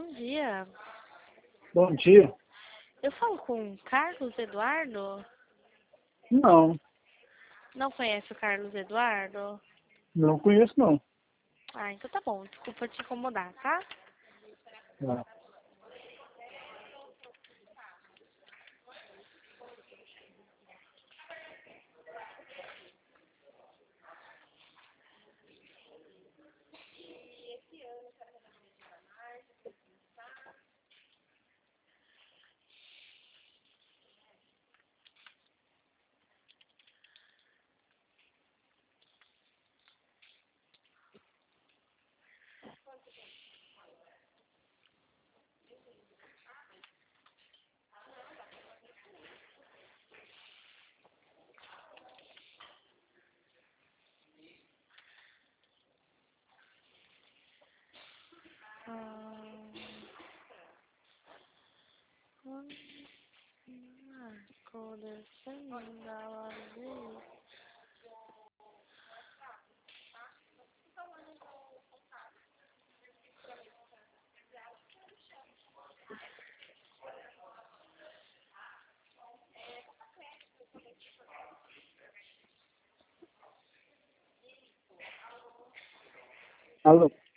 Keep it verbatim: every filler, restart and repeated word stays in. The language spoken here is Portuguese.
dia. Bom dia. Eu falo com o Carlos Eduardo? Não, Não conhece o Carlos Eduardo? não conheço não. Ah, então tá bom. Desculpa te incomodar, tá? Ah, Hum... Acontecendo da vez. alô?